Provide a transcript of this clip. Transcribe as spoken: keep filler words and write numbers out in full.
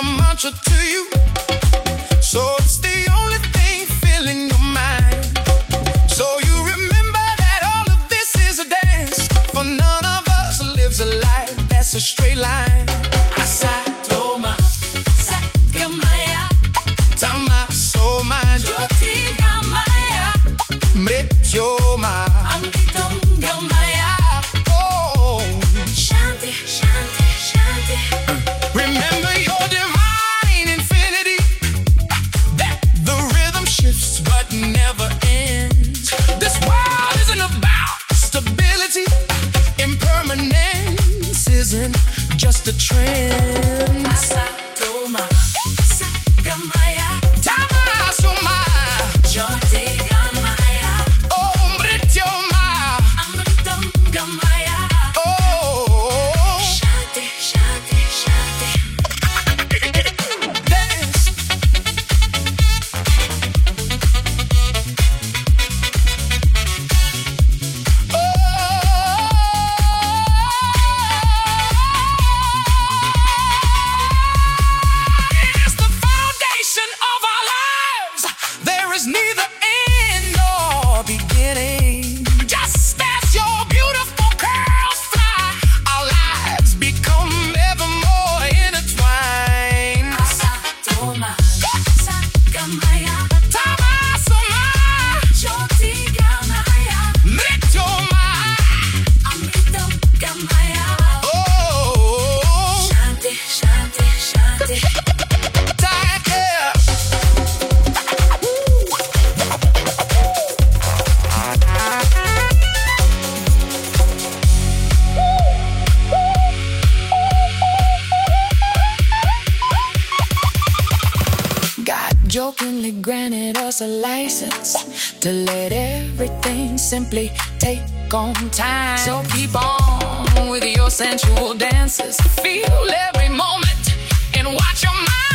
a mantra to you. So it's the only thing filling your mind. So you remember that all of this is a dance. For none of us lives a life that's a straight line. Asa toma, sakamaya, tama soma, jyoti gamaya, mrityoma, amritam gamaya. Oh, shanti, shanti, shanti. Remember your divine infinity, that the rhythm shifts but never ends. This world isn't about stability. Impermanence isn't just a trend. Asatoma, sakamaya, tamasoma, jyoti gamaya. Oh, mrityoma, amritam gamaya. Oh, shanti, shanti, shanti. Dance. It's the foundation of our lives. There is neither end nor beginning. Just as your beautiful curls fly, our lives become ever more intertwined. Asatoma, sakamaya, tamasoma, jyoti gamaya, mrityoma, amritam gamaya. Oh, shanti, shanti, shanti. Take care. God jokingly granted us a license to let everything simply take on time. So keep on with your sensual dances. Feel every moment and watch your mind